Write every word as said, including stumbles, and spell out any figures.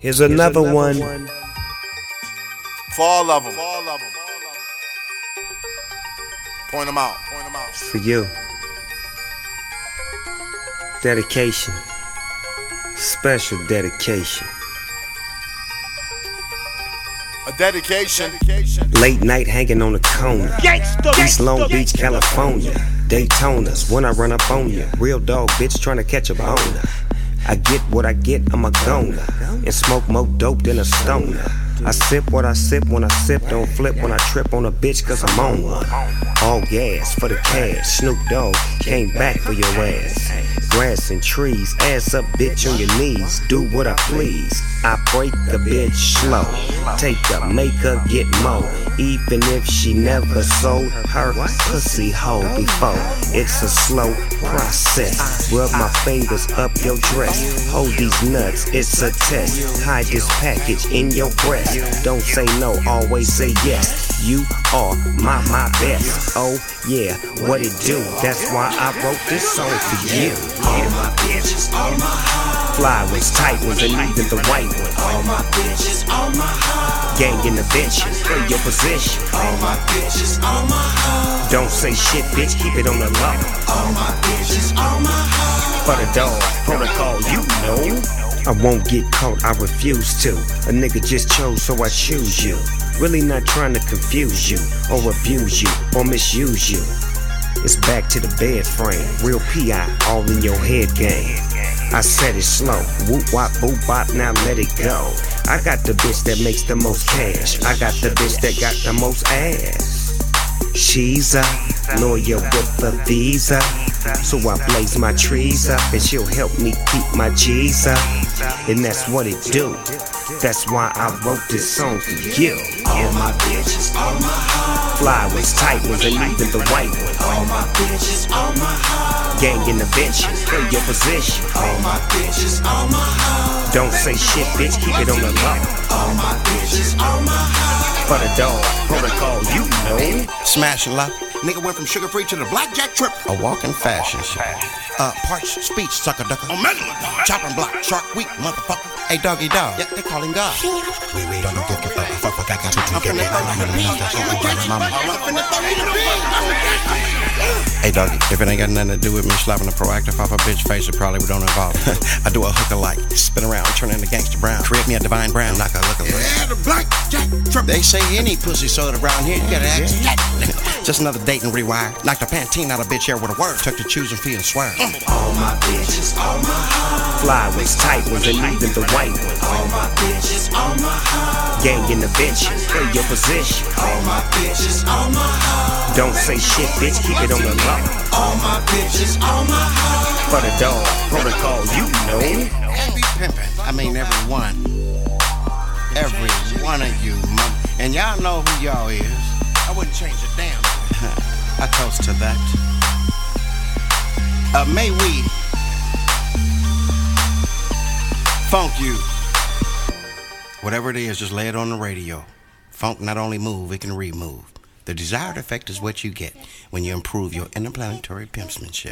Here's another, Here's another one. one. For all of them. For all of them. Point them out. Point them out. It's for you. Dedication. Special dedication. A dedication. Late night hanging on the corner. East Long Beach, California. Daytona's when I run up on ya. Real dog bitch trying to catch a boner. I get what I get, I'm a goner. And smoke more dope than a stoner. I sip what I sip when I sip. Don't flip when I trip on a bitch cause I'm on one. All gas for the cash. Snoop Dogg came back for your ass. Grass and trees, ass up bitch on your knees. Do what I please. I break the bitch slow. Take her, make her get more. Even if she never sold her pussy hole before. It's a slow process. Rub my fingers up your dress. Hold these nuts, it's a test. Hide this package in your breast. Don't say no, always say yes. You are my, my best. Oh yeah, what it do? That's why I wrote this song for you. All my bitches, all my hoes. Fly ones, tight ones, and even the white ones. All my bitches, all my hoes. Gang intervention, play your position. All my bitches, all my hoes. Don't say shit, bitch, keep it on the low. All my bitches, all my hoes. For the dog, protocol, you know. I won't get caught, I refuse to. A nigga just chose, so I choose you. Really not trying to confuse you, or abuse you, or misuse you. It's back to the bed frame, real P I, all in your head game. I said it slow, whoop wop boop bop, now let it go. I got the bitch that makes the most cash. I got the bitch that got the most ass. She's a lawyer with a visa, so I blaze my trees up and she'll help me keep my G's up. And that's what it do. That's why I wrote this song for you. All my bitches, all my hoes. Fly ones, tight ones, and even the white ones. All my bitches, all my hoes. Gang intervention, play your position. All my bitches, all my hoes. Don't say shit, bitch, keep it on the low. All my bitches, all my hoes. For the dog, protocol, you know. Smash and lock. Nigga went from sugar free to the blackjack trip. A walking fashion show. Uh, parch, speech, sucker ducker. Omega. Chopping block, shark week, motherfucker. Hey, doggy dog. Yeah, they call him God. We we don't give a fuck. Fuck, fuck, I got to get it. Hey, doggy, if it ain't got nothing to do with me slapping a proactive off a bitch face, it probably don't involve. I do a hooker like spin around, turn into gangster brown. Create me a divine brown, knock a look a look. Yeah, the blackjack trip. They say any pussy soda around here, you gotta ask. Just another date and rewire. Knocked a Pantene out of bitch hair with a word. Took the choosing fee and swear. All my bitches, all my hoes. Fly ones, tight ones, and even the white ones. All my bitches, all my hoes. Gang intervention, play your position. All my bitches, all my hoes. Don't say shit, bitch, keep it on the low. All my bitches, all my hoes. For the dog, protocol, you know. And be pimpin'. I mean, everyone. Every one of you, mother. And y'all know who y'all is. I wouldn't change a damn thing. I toast to that. Uh, may we funk you. Whatever it is, just lay it on the radio. Funk not only move, it can remove. The desired effect is what you get when you improve your interplanetary pimpsmanship.